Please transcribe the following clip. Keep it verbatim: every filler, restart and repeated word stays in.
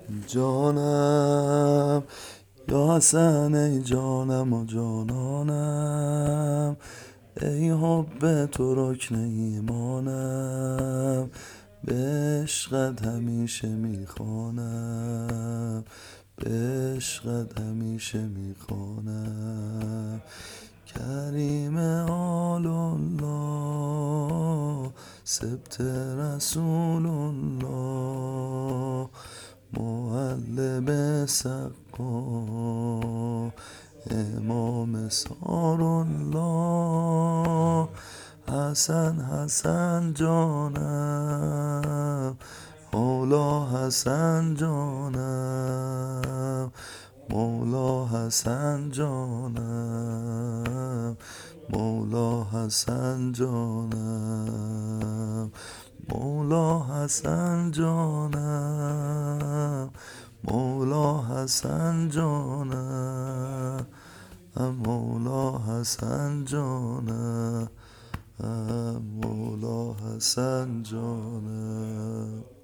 جانم یا حسن ای جانم و جانانم، ای حب تو رکن ایمانم، به عشقت همیشه میخوانم، به عشقت همیشه میخوانم. کریم آل الله سبت رسول الله، معلم سقا امام سار الله. حسن حسن جانم، مولا حسن جانم، مولا حسن جانم، مولا حسن جانم، مولا حسن جانم، مولا حسن جانم، مولا حسن جانم، مولا حسن جانم.